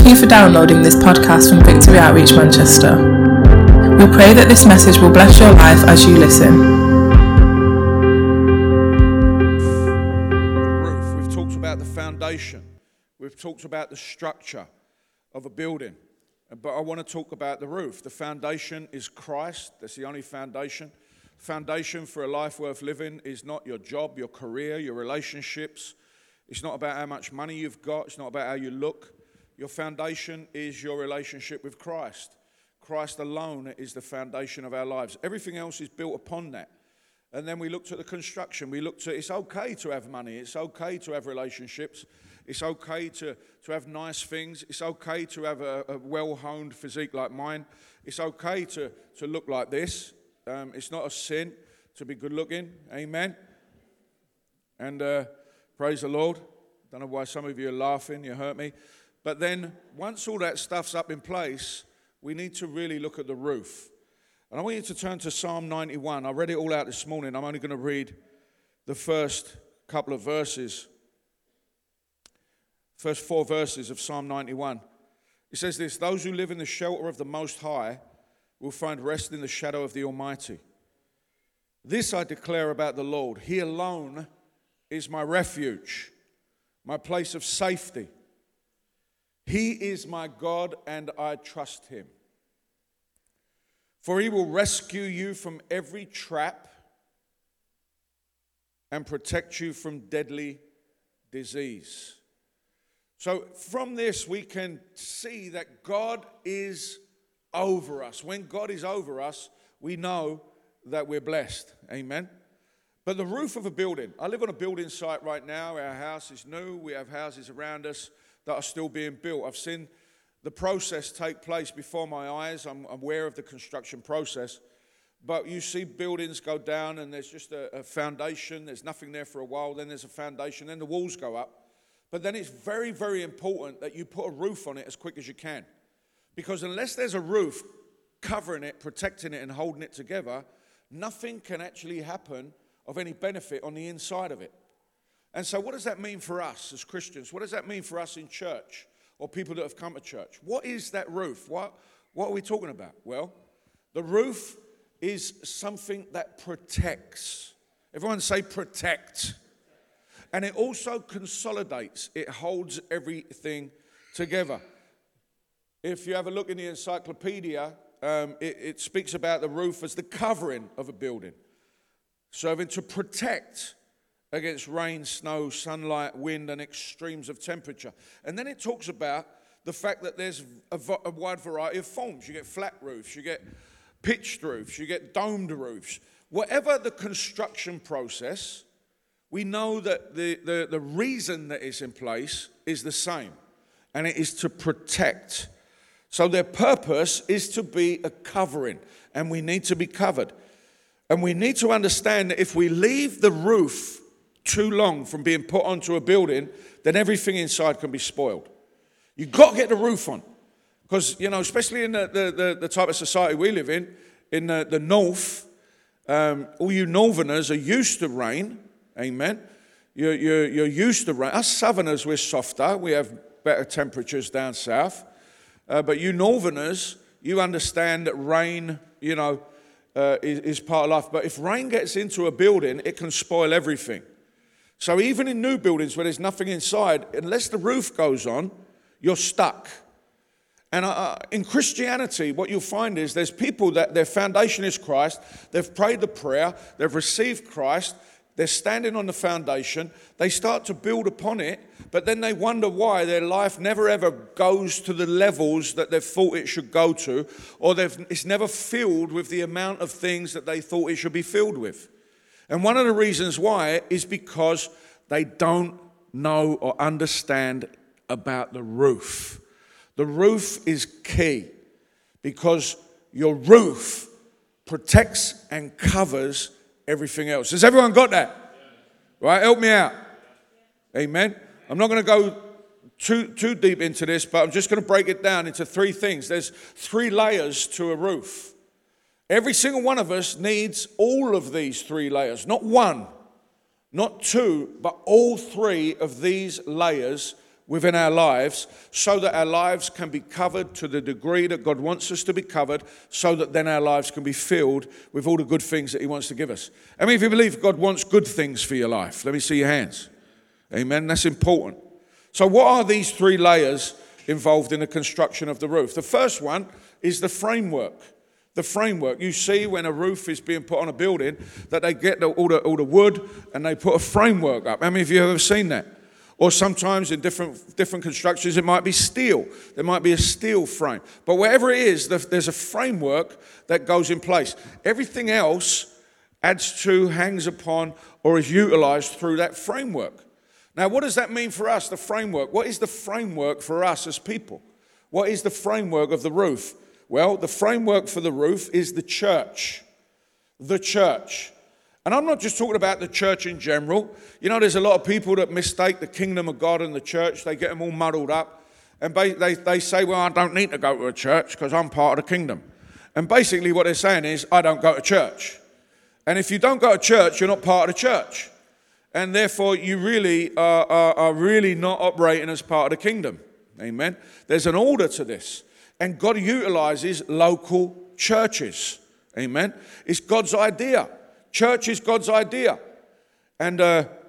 you for downloading this podcast from Victory Outreach Manchester. We pray that this message will bless your life as you listen. Roof. We've talked about the foundation. We've talked about the structure of a building. But I want to talk about the roof. The foundation is Christ. That's the only foundation. Foundation for a life worth living is not your job, your career, your relationships. It's not about how much money you've got. It's not about how you look. Your foundation is your relationship with Christ. Christ alone is the foundation of our lives. Everything else is built upon that. And then we looked at the construction. We looked at it's okay to have money. It's okay to have relationships. It's okay to have nice things. It's okay to have a well-honed physique like mine. It's okay to look like this. It's not a sin to be good looking. Amen. And praise the Lord. Don't know why some of you are laughing. You hurt me. But then once all that stuff's up in place, we need to really look at the roof. And I want you to turn to Psalm 91. I read it all out this morning. I'm only going to read the first couple of verses. First 4 verses of Psalm 91. It says this: those who live in the shelter of the Most High will find rest in the shadow of the Almighty. This I declare about the Lord. He alone is my refuge, my place of safety. He is my God, and I trust him. For he will rescue you from every trap and protect you from deadly disease. So from this, we can see that God is over us. When God is over us, we know that we're blessed. Amen. But the roof of a building. I live on a building site right now. Our house is new. We have houses around us that are still being built. I've seen the process take place before my eyes. I'm aware of the construction process. But you see buildings go down and there's just a foundation. There's nothing there for a while. Then there's a foundation. Then the walls go up. But then it's very, very important that you put a roof on it as quick as you can. Because unless there's a roof covering it, protecting it, and holding it together, nothing can actually happen of any benefit on the inside of it. And so what does that mean for us as Christians? What does that mean for us in church or people that have come to church? What is that roof? What are we talking about? Well, the roof is something that protects. Everyone say protect. And it also consolidates. It holds everything together. If you have a look in the encyclopedia, it speaks about the roof as the covering of a building, serving to protect against rain, snow, sunlight, wind, and extremes of temperature. And then it talks about the fact that there's a wide variety of forms. You get flat roofs, you get pitched roofs, you get domed roofs. Whatever the construction process, we know that the reason that it's in place is the same, and it is to protect. So their purpose is to be a covering, and we need to be covered. And we need to understand that if we leave the roof too long from being put onto a building, then everything inside can be spoiled. You've got to get the roof on. Because, especially in the type of society we live in the north, all you northerners are used to rain. Amen. You're used to rain. Us southerners, we're softer. We have better temperatures down south. But you northerners, you understand that rain, is part of life. But if rain gets into a building, it can spoil everything. So even in new buildings where there's nothing inside, unless the roof goes on, you're stuck. And in Christianity, what you'll find is there's people that their foundation is Christ. They've prayed the prayer. They've received Christ. They're standing on the foundation. They start to build upon it, but then they wonder why their life never ever goes to the levels that they thought it should go to, or it's never filled with the amount of things that they thought it should be filled with. And one of the reasons why is because they don't know or understand about the roof. The roof is key because your roof protects and covers everything else. Has everyone got that? Right, help me out. Amen. I'm not going to go too deep into this, but I'm just going to break it down into 3 things. There's 3 layers to a roof. Every single one of us needs all of these 3 layers. Not 1, not 2, but all 3 of these layers within our lives so that our lives can be covered to the degree that God wants us to be covered, so that then our lives can be filled with all the good things that he wants to give us. I mean, if you believe God wants good things for your life, let me see your hands. Amen. That's important. So what are these three layers involved in the construction of the roof? The first one is the framework. The framework. You see when a roof is being put on a building that they get all the wood and they put a framework up. How many of you have ever seen that? Or sometimes in different constructions, it might be steel. There might be a steel frame. But wherever it is, there's a framework that goes in place. Everything else adds to, hangs upon, or is utilized through that framework. Now, what does that mean for us, the framework? What is the framework for us as people? What is the framework of the roof? Well, the framework for the roof is the church. The church. And I'm not just talking about the church in general. You know, there's a lot of people that mistake the kingdom of God and the church. They get them all muddled up. And they say, well, I don't need to go to a church because I'm part of the kingdom. And basically what they're saying is, I don't go to church. And if you don't go to church, you're not part of the church. And therefore, you really are really not operating as part of the kingdom. Amen. There's an order to this. And God utilizes local churches. Amen. It's God's idea. Church is God's idea. And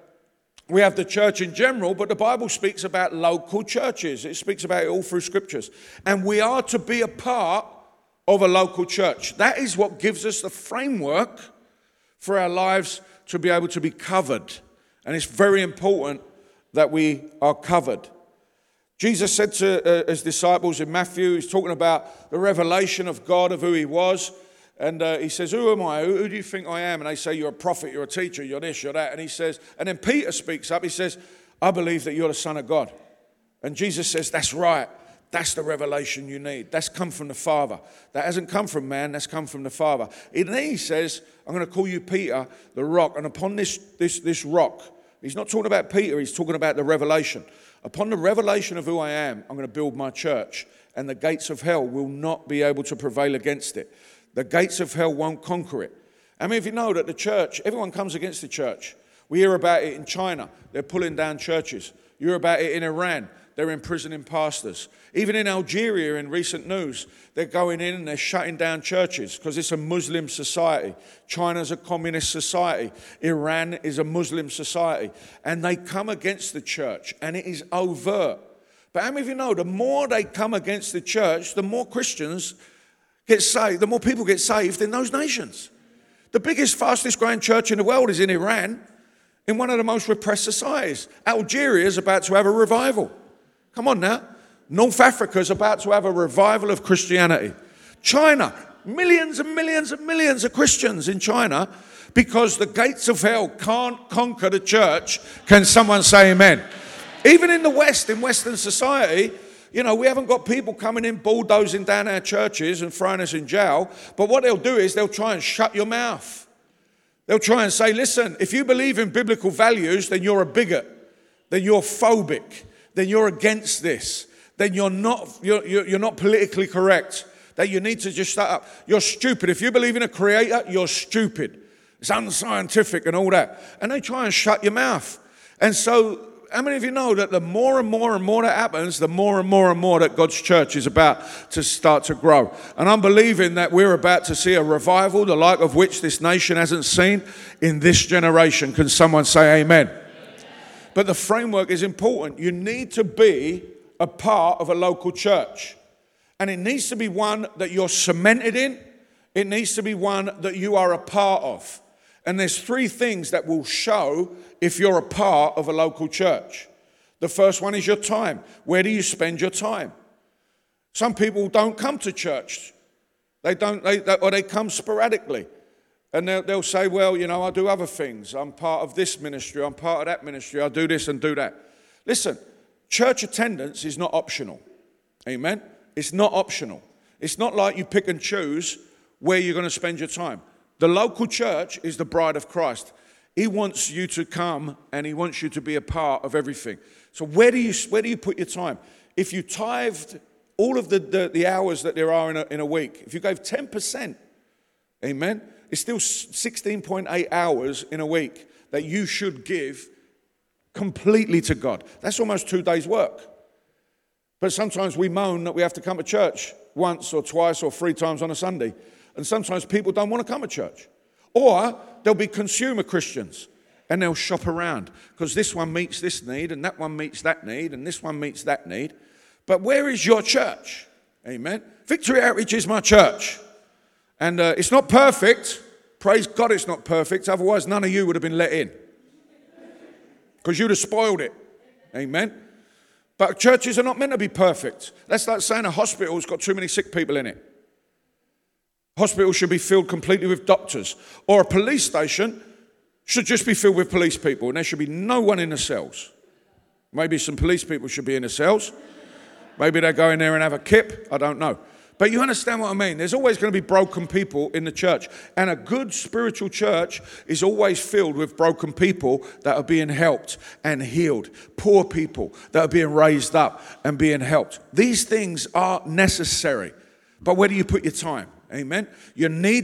we have the church in general, but the Bible speaks about local churches. It speaks about it all through scriptures. And we are to be a part of a local church. That is what gives us the framework for our lives to be able to be covered. And it's very important that we are covered. Jesus said to his disciples in Matthew, he's talking about the revelation of God, of who he was. And he says, who am I? Who do you think I am? And they say, you're a prophet, you're a teacher, you're this, you're that. And he says, and then Peter speaks up. He says, I believe that you're the Son of God. And Jesus says, that's right. That's the revelation you need. That's come from the Father. That hasn't come from man. That's come from the Father. And then he says, I'm going to call you Peter, the rock. And upon this rock, he's not talking about Peter. He's talking about the revelation. Upon the revelation of who I am, I'm going to build my church. And the gates of hell will not be able to prevail against it. The gates of hell won't conquer it. I mean, if you know that the church, everyone comes against the church. We hear about it in China. They're pulling down churches. You hear about it in Iran. They're imprisoning pastors. Even in Algeria, in recent news, they're going in and they're shutting down churches because it's a Muslim society. China's a communist society. Iran is a Muslim society. And they come against the church, and it is overt. But how many of you know, the more they come against the church, the more Christians get saved, the more people get saved in those nations. The biggest, fastest growing church in the world is in Iran, in one of the most repressed societies. Algeria is about to have a revival. Come on now. North Africa is about to have a revival of Christianity. China, millions and millions and millions of Christians in China, because the gates of hell can't conquer the church. Can someone say amen? Even in the West, in Western society, you know, we haven't got people coming in bulldozing down our churches and throwing us in jail. But what they'll do is they'll try and shut your mouth. They'll try and say, listen, if you believe in biblical values, then you're a bigot. Then you're phobic. Then you're against this. Then you're not politically correct. That you need to just shut up. You're stupid. If you believe in a creator, you're stupid. It's unscientific and all that. And they try and shut your mouth. And so, how many of you know that the more and more and more that happens, the more and more and more that God's church is about to start to grow? And I'm believing that we're about to see a revival, the like of which this nation hasn't seen in this generation. Can someone say amen? But the framework is important. You need to be a part of a local church. And it needs to be one that you're cemented in. It needs to be one that you are a part of. And there's three things that will show if you're a part of a local church. The first one is your time. Where do you spend your time? Some people don't come to church. They come sporadically. And they'll say, well, you know, I do other things. I'm part of this ministry. I'm part of that ministry. I do this and do that. Listen, church attendance is not optional. Amen? It's not optional. It's not like you pick and choose where you're going to spend your time. The local church is the bride of Christ. He wants you to come and he wants you to be a part of everything. So where do you put your time? If you tithed all of the hours that there are in a week, if you gave 10%, amen, it's still 16.8 hours in a week that you should give completely to God. That's almost 2 days' work. But sometimes we moan that we have to come to church once or twice or 3 times on a Sunday. And sometimes people don't want to come to church. Or there'll be consumer Christians and they'll shop around because this one meets this need and that one meets that need and this one meets that need. But where is your church? Amen. Victory Outreach is my church. And it's not perfect. Praise God it's not perfect. Otherwise none of you would have been let in. Because you'd have spoiled it. Amen. But churches are not meant to be perfect. That's like saying a hospital's got too many sick people in it. Hospitals should be filled completely with doctors. Or a police station should just be filled with police people and there should be no one in the cells. Maybe some police people should be in the cells. Maybe they go in there and have a kip. I don't know. But you understand what I mean? There's always going to be broken people in the church. And a good spiritual church is always filled with broken people that are being helped and healed. Poor people that are being raised up and being helped. These things are necessary. But where do you put your time? Amen? You need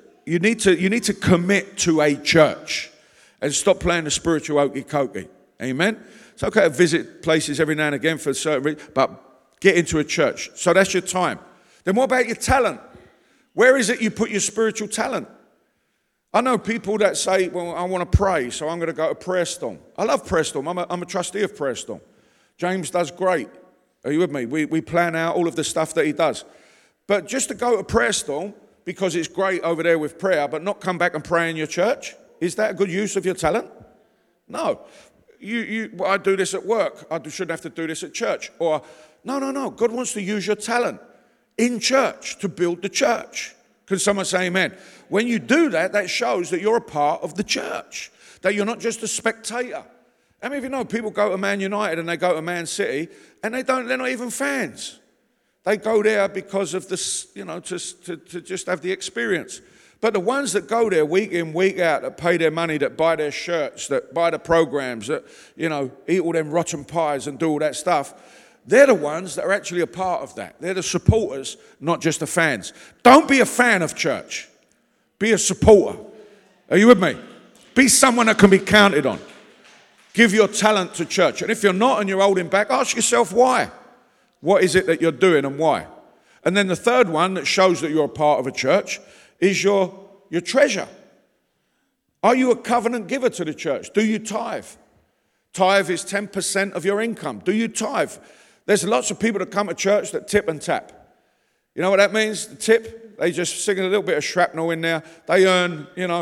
to commit to a church and stop playing the spiritual okey-cokey. Amen? It's okay to visit places every now and again for certain reasons, but get into a church. So that's your time. Then what about your talent? Where is it you put your spiritual talent? I know people that say, well, I want to pray, so I'm going to go to Prayer Storm. I love Prayer Storm. I'm a trustee of Prayer Storm. James does great. Are you with me? We plan out all of the stuff that he does. But just to go to Prayer Storm, because it's great over there with prayer, but not come back and pray in your church, is that a good use of your talent? No. Well, I do this at work. I shouldn't have to do this at church. Or, no. God wants to use your talent in church to build the church. Can someone say amen? When you do that, that shows that you're a part of the church, that you're not just a spectator. How many of you know people go to Man United and they go to Man City and they're not even fans. They go there because of this, to just have the experience. But the ones that go there week in, week out, that pay their money, that buy their shirts, that buy the programs, that, eat all them rotten pies and do all that stuff, they're the ones that are actually a part of that. They're the supporters, not just the fans. Don't be a fan of church. Be a supporter. Are you with me? Be someone that can be counted on. Give your talent to church. And if you're not and you're holding back, ask yourself why. What is it that you're doing and why? And then the third one that shows that you're a part of a church is your treasure. Are you a covenant giver to the church? Do you tithe? Tithe is 10% of your income. Do you tithe? There's lots of people that come to church that tip and tap. You know what that means? The tip, they just sing a little bit of shrapnel in there. They earn,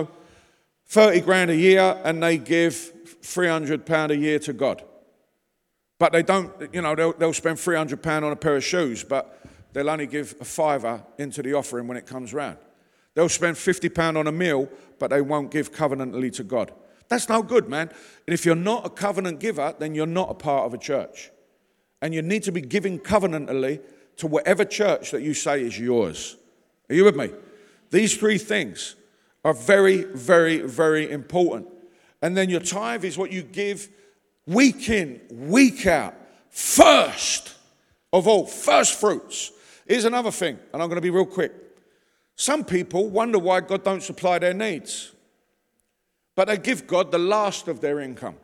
30 grand a year and they give £300 a year to God. But they don't, they'll spend £300 on a pair of shoes, but they'll only give a £5 into the offering when it comes round. They'll spend £50 on a meal, but they won't give covenantally to God. That's no good, man. And if you're not a covenant giver, then you're not a part of a church. And you need to be giving covenantally to whatever church that you say is yours. Are you with me? These three things are very, very, very important. And then your tithe is what you give week in, week out, first of all, first fruits. Here's another thing, and I'm going to be real quick. Some people wonder why God don't supply their needs, but they give God the last of their income.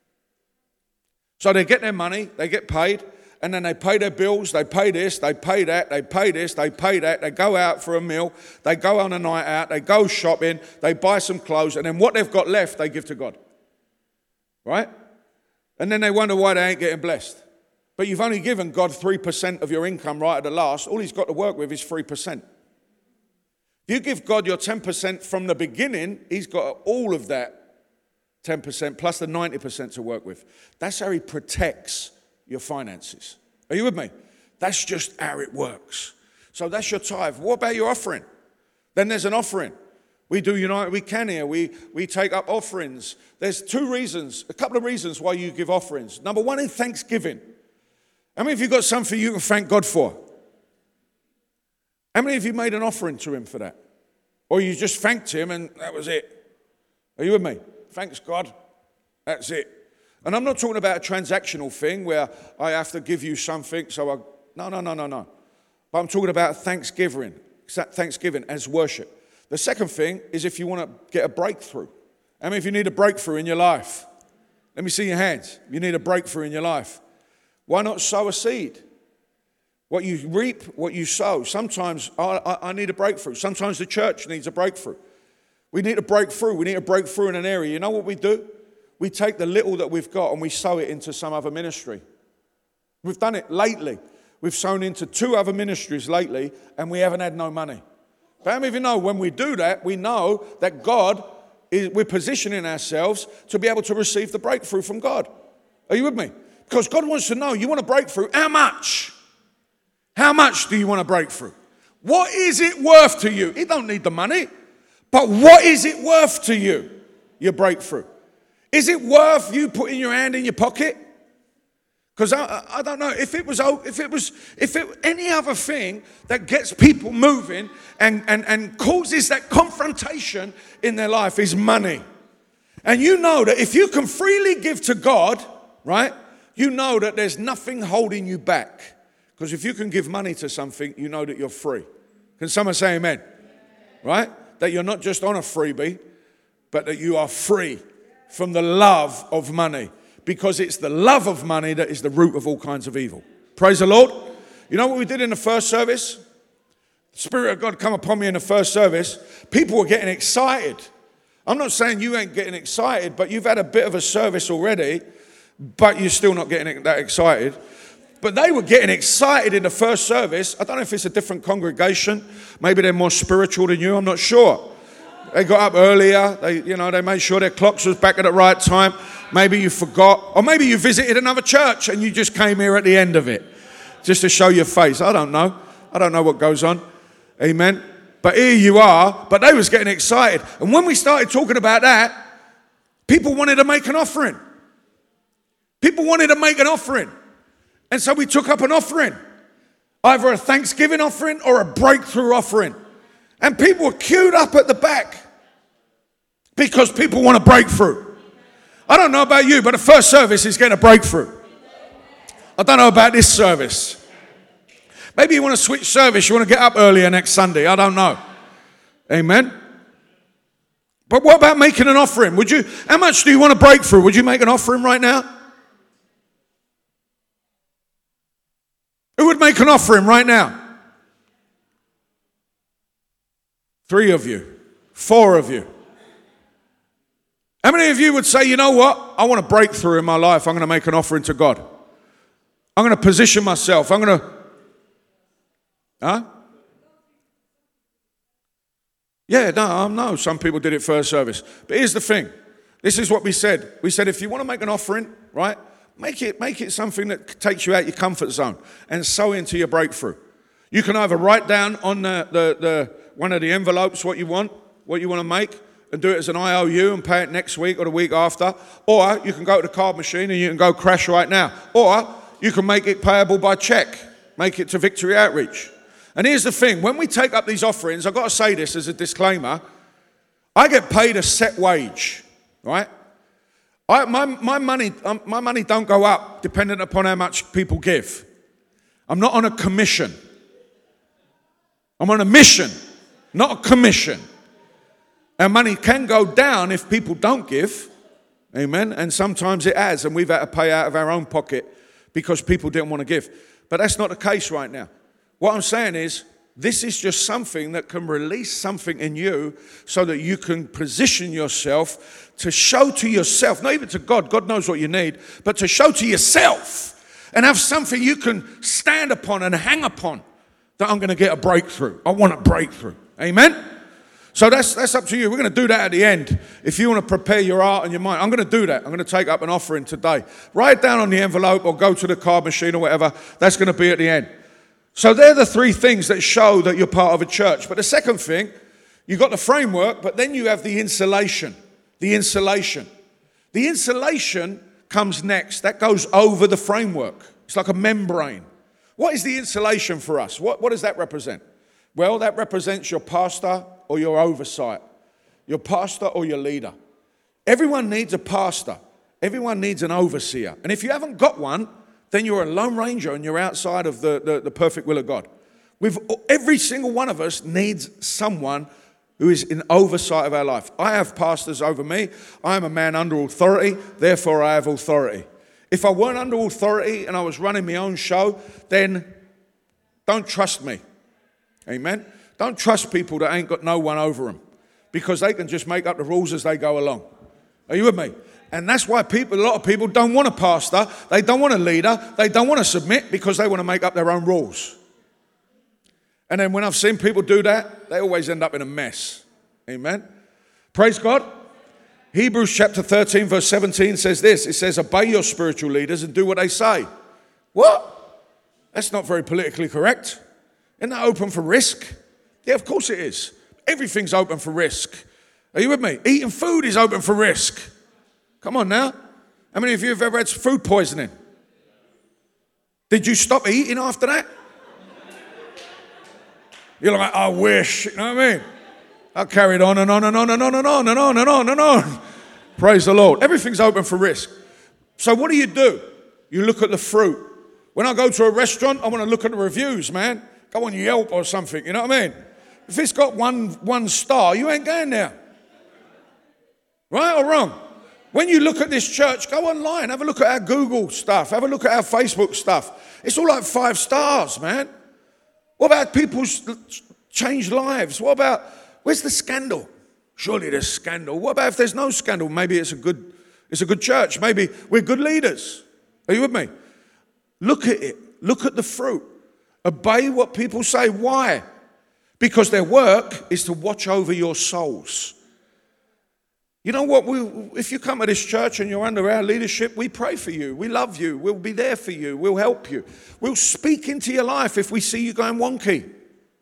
So they get their money, they get paid, and then they pay their bills, they pay this, they pay that, they pay this, they pay that, they go out for a meal, they go on a night out, they go shopping, they buy some clothes, and then what they've got left, they give to God. Right? And then they wonder why they ain't getting blessed. But you've only given God 3% of your income right at the last. All he's got to work with is 3%. If you give God your 10% from the beginning, he's got all of that 10% plus the 90% to work with. That's how he protects your finances. Are you with me? That's just how it works. So that's your tithe. What about your offering? Then there's an offering. We do United We Can here. We take up offerings. There's a couple of reasons why you give offerings. Number one is thanksgiving. How many of you got something you can thank God for? How many of you made an offering to him for that? Or you just thanked him and that was it? Are you with me? Thanks, God. That's it. And I'm not talking about a transactional thing where I have to give you something, no. But I'm talking about thanksgiving as worship. The second thing is if you want to get a breakthrough. How many of you need a breakthrough in your life? Let me see your hands. You need a breakthrough in your life. Why not sow a seed? What you reap, what you sow. Sometimes I need a breakthrough. Sometimes the church needs a breakthrough. We need a breakthrough. We need a breakthrough in an area. You know what we do? We take the little that we've got and we sow it into some other ministry. We've done it lately. We've sown into 2 other ministries lately and we haven't had no money. But how many of you know when we do that, we know that we're positioning ourselves to be able to receive the breakthrough from God. Are you with me? Because God wants to know, you want a breakthrough, how much? How much do you want a breakthrough? What is it worth to you? You don't need the money, but what is it worth to you, your breakthrough? Is it worth you putting your hand in your pocket? Because I don't know, if it was any other thing that gets people moving and causes that confrontation in their life is money. And you know that if you can freely give to God, right, you know that there's nothing holding you back. Because if you can give money to something, you know that you're free. Can someone say amen? Right? That you're not just on a freebie, but that you are free from the love of money. Because it's the love of money that is the root of all kinds of evil. Praise the Lord. You know what we did in the first service? The Spirit of God come upon me in the first service. People were getting excited. I'm not saying you ain't getting excited, but you've had a bit of a service already, but you're still not getting that excited. But they were getting excited in the first service. I don't know if it's a different congregation. Maybe they're more spiritual than you. I'm not sure. They got up earlier. They made sure their clocks was back at the right time. Maybe you forgot. Or maybe you visited another church and you just came here at the end of it. Just to show your face. I don't know. I don't know what goes on. Amen. But here you are. But they was getting excited. And when we started talking about that, people wanted to make an offering. People wanted to make an offering. And so we took up an offering. Either a thanksgiving offering or a breakthrough offering. And people were queued up at the back because people want a breakthrough. I don't know about you, but the first service is getting a breakthrough. I don't know about this service. Maybe you want to switch service. You want to get up earlier next Sunday. I don't know. Amen. But what about making an offering? How much do you want a breakthrough? Would you make an offering right now? Who would make an offering right now? 3 of you, 4 of you. How many of you would say, you know what? I want a breakthrough in my life. I'm going to make an offering to God. I'm going to position myself. Yeah, no, some people did it first service. But here's the thing. This is what we said. We said if you want to make an offering, right, make it something that takes you out your comfort zone and sow into your breakthrough. You can either write down on the one of the envelopes what you want to make, and do it as an IOU and pay it next week or the week after. Or you can go to the card machine and you can go crash right now. Or you can make it payable by check. Make it to Victory Outreach. And here's the thing. When we take up these offerings, I've got to say this as a disclaimer. I get paid a set wage, right? My money don't go up dependent upon how much people give. I'm not on a commission. I'm on a mission, not a commission. Our money can go down if people don't give. Amen. And sometimes it has. And we've had to pay out of our own pocket because people didn't want to give. But that's not the case right now. What I'm saying is, this is just something that can release something in you so that you can position yourself to show to yourself, not even to God, God knows what you need, but to show to yourself and have something you can stand upon and hang upon that I'm going to get a breakthrough. I want a breakthrough. Amen? So that's up to you. We're going to do that at the end. If you want to prepare your heart and your mind, I'm going to do that. I'm going to take up an offering today. Write it down on the envelope or go to the card machine or whatever. That's going to be at the end. So they're the 3 things that show that you're part of a church. But the second thing, you've got the framework, but then you have the insulation. The insulation. The insulation comes next. That goes over the framework. It's like a membrane. What is the insulation for us? What does that represent? Well, that represents your pastor or your oversight. Your pastor or your leader. Everyone needs a pastor. Everyone needs an overseer. And if you haven't got one, then you're a lone ranger and you're outside of the perfect will of God. Every single one of us needs someone who is in oversight of our life. I have pastors over me. I am a man under authority, therefore I have authority. If I weren't under authority and I was running my own show, then don't trust me. Amen? Don't trust people that ain't got no one over them, because they can just make up the rules as they go along. Are you with me? And that's why a lot of people don't want a pastor, they don't want a leader, they don't want to submit, because they want to make up their own rules. And then when I've seen people do that, they always end up in a mess. Amen? Praise God. Hebrews chapter 13 verse 17 says this. It says, obey your spiritual leaders and do what they say. What? That's not very politically correct. Isn't that open for risk? Yeah, of course it is. Everything's open for risk. Are you with me? Eating food is open for risk. Come on now. How many of you have ever had food poisoning? Did you stop eating after that? You're like, I wish. You know what I mean? I carried on and on and on and on and on and on and on and on. Praise the Lord. Everything's open for risk. So what do? You look at the fruit. When I go to a restaurant, I want to look at the reviews, man. Go on Yelp or something, you know what I mean? If it's got one star, you ain't going there. Right or wrong? When you look at this church, go online, have a look at our Google stuff, have a look at our Facebook stuff. It's all like 5 stars, man. What about people's changed lives? What about, where's the scandal? Surely there's scandal. What about if there's no scandal? Maybe it's a good church. Maybe we're good leaders. Are you with me? Look at it. Look at the fruit. Obey what people say. Why? Because their work is to watch over your souls. You know what? If you come to this church and you're under our leadership, we pray for you. We love you. We'll be there for you. We'll help you. We'll speak into your life if we see you going wonky.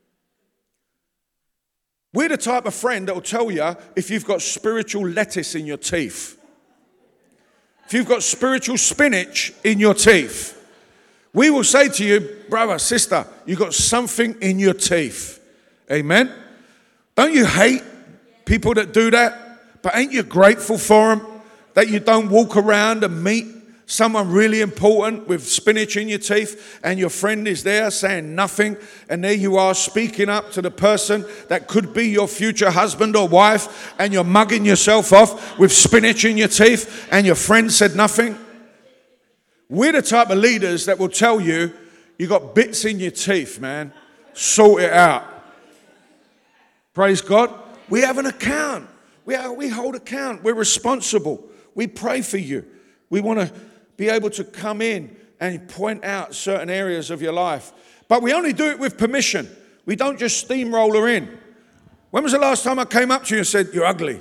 We're the type of friend that will tell you if you've got spiritual lettuce in your teeth. If you've got spiritual spinach in your teeth. We will say to you, brother, sister, you've got something in your teeth. Amen? Don't you hate people that do that? But ain't you grateful for them? That you don't walk around and meet someone really important with spinach in your teeth and your friend is there saying nothing, and there you are speaking up to the person that could be your future husband or wife, and you're mugging yourself off with spinach in your teeth and your friend said nothing. We're the type of leaders that will tell you, you got bits in your teeth, man. Sort it out. Praise God. We have an account. We hold account. We're responsible. We pray for you. We want to be able to come in and point out certain areas of your life. But we only do it with permission. We don't just steamroller in. When was the last time I came up to you and said, you're ugly?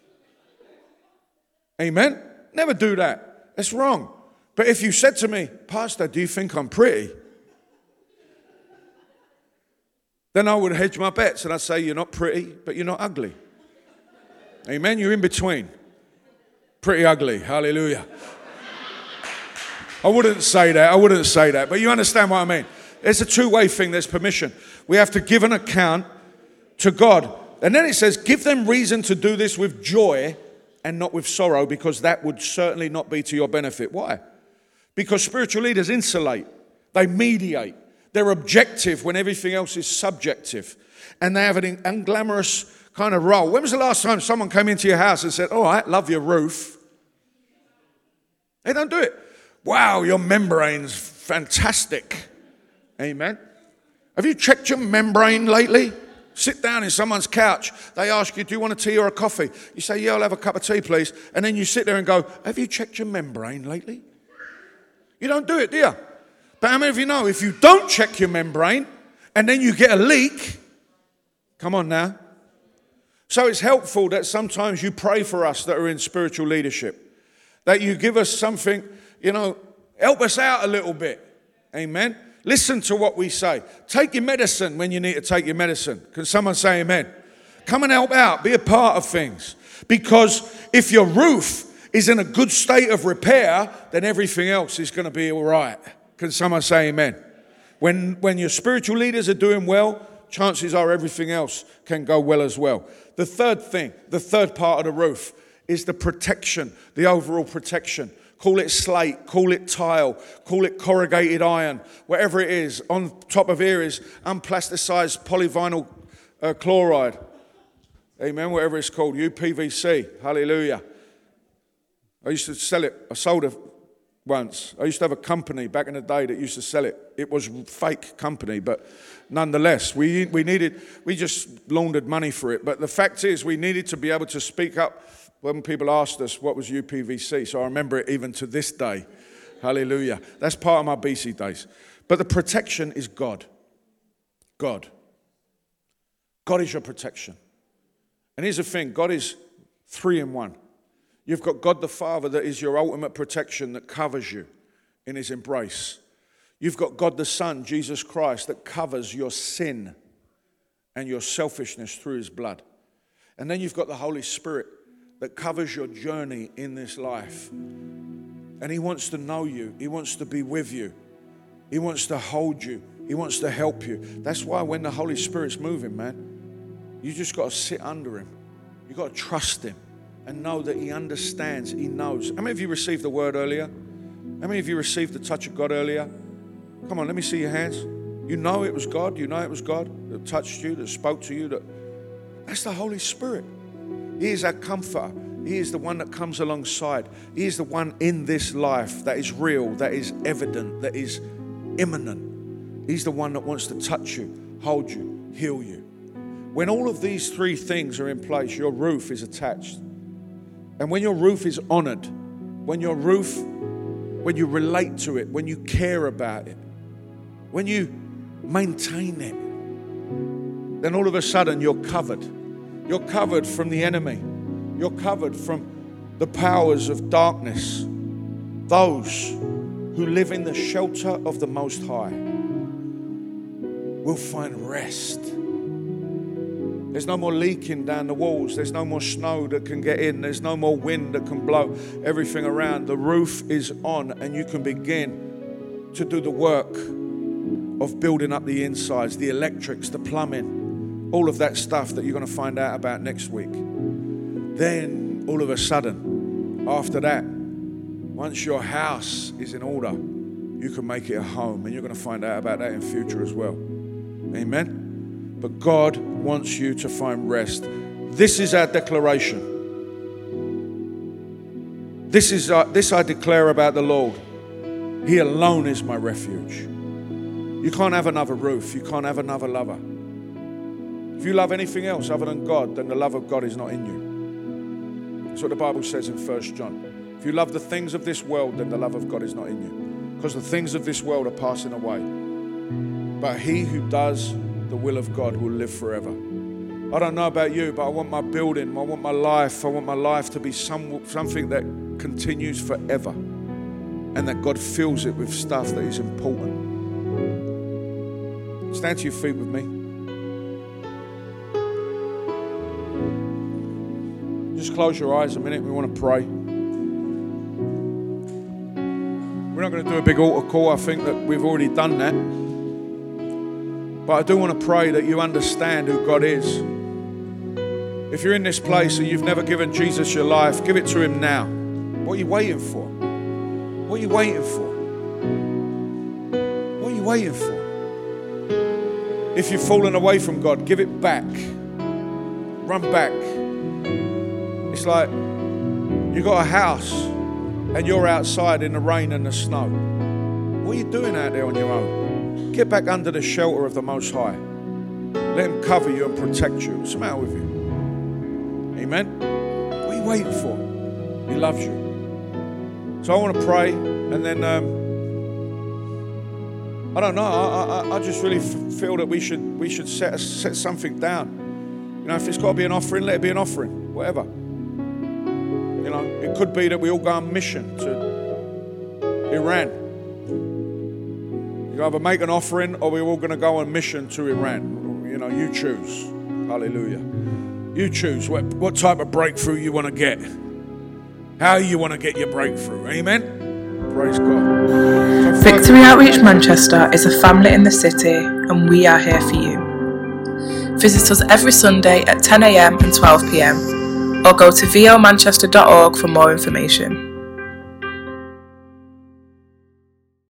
Amen? Never do that. That's wrong. But if you said to me, Pastor, do you think I'm pretty? Then I would hedge my bets and I'd say, you're not pretty, but you're not ugly. Amen? You're in between. Pretty ugly. Hallelujah. I wouldn't say that. But you understand what I mean. It's a two-way thing. There's permission. We have to give an account to God. And then it says, give them reason to do this with joy and not with sorrow, because that would certainly not be to your benefit. Why? Because spiritual leaders insulate. They mediate. They're objective when everything else is subjective. And they have an unglamorous kind of role. When was the last time someone came into your house and said, all right, love your roof? They don't do it. Wow, your membrane's fantastic. Amen. Have you checked your membrane lately? Sit down in someone's couch. They ask you, do you want a tea or a coffee? You say, yeah, I'll have a cup of tea, please. And then you sit there and go, have you checked your membrane lately? You don't do it, do you? But how many of you know if you don't check your membrane and then you get a leak, come on now. So it's helpful that sometimes you pray for us that are in spiritual leadership, that you give us something, help us out a little bit. Amen. Listen to what we say. Take your medicine when you need to take your medicine. Can someone say amen? Come and help out. Be a part of things. Because if your roof is in a good state of repair, then everything else is going to be all right. Can someone say amen? When your spiritual leaders are doing well, chances are everything else can go well as well. The third part of the roof is the protection, the overall protection. Call it slate, call it tile, call it corrugated iron, whatever it is. On top of here is unplasticized polyvinyl chloride. Amen. Whatever it's called. UPVC. Hallelujah. I used to sell it. I sold it once. I used to have a company back in the day that used to sell it. It was a fake company, but nonetheless, we just laundered money for it. But the fact is, we needed to be able to speak up when people asked us what was UPVC. So I remember it even to this day. Hallelujah. That's part of my BC days. But the protection is God. God. God is your protection. And here's the thing, God is 3 in 1. You've got God the Father that is your ultimate protection, that covers you in his embrace. You've got God the Son, Jesus Christ, that covers your sin and your selfishness through his blood. And then you've got the Holy Spirit that covers your journey in this life. And he wants to know you. He wants to be with you. He wants to hold you. He wants to help you. That's why when the Holy Spirit's moving, man, you just got to sit under him. You got to trust him and know that he understands, he knows. How many of you received the word earlier? How many of you received the touch of God earlier? Come on, let me see your hands. You know it was God. You know it was God that touched you, that spoke to you. That's the Holy Spirit. He is our comforter. He is the one that comes alongside. He is the one in this life that is real, that is evident, that is imminent. He's the one that wants to touch you, hold you, heal you. When all of these 3 things are in place, your roof is attached. And when your roof is honored, when you relate to it, when you care about it, when you maintain it, then all of a sudden you're covered. You're covered from the enemy. You're covered from the powers of darkness. Those who live in the shelter of the Most High will find rest. There's no more leaking down the walls. There's no more snow that can get in. There's no more wind that can blow everything around. The roof is on, and you can begin to do the work of building up the insides, the electrics, the plumbing, all of that stuff that you're going to find out about next week. Then, all of a sudden, after that, once your house is in order, you can make it a home, and you're going to find out about that in future as well. Amen? But God wants you to find rest. This is our declaration. This I declare about the Lord. He alone is my refuge. You can't have another roof. You can't have another lover. If you love anything else other than God, then the love of God is not in you. That's what the Bible says in 1 John. If you love the things of this world, then the love of God is not in you. Because the things of this world are passing away. But he who does the will of God will live forever. I don't know about you, but I want my building, I want my life to be something that continues forever, and that God fills it with stuff that is important. Stand to your feet with me. Just close your eyes a minute. We want to pray. We're not going to do a big altar call. I think that we've already done that. But I do want to pray that you understand who God is. If you're in this place and you've never given Jesus your life, give it to him now. What are you waiting for? What are you waiting for? What are you waiting for? If you've fallen away from God, give it back. Run back. It's like you got a house and you're outside in the rain and the snow. What are you doing out there on your own? Get back under the shelter of the Most High. Let him cover you and protect you. What's the matter with you? Amen? What are you waiting for? He loves you. So I want to pray, and then I don't know. I just really feel that we should set something down. You know, if it's got to be an offering, let it be an offering. Whatever. You know, it could be that we all go on mission to Iran. You either make an offering or we're all going to go on mission to Iran. You know, you choose. Hallelujah. You choose what type of breakthrough you want to get. How you want to get your breakthrough. Amen? Praise God. Victory Outreach Manchester is a family in the city, and we are here for you. Visit us every Sunday at 10 a.m. and 12 p.m. or go to vomanchester.org for more information.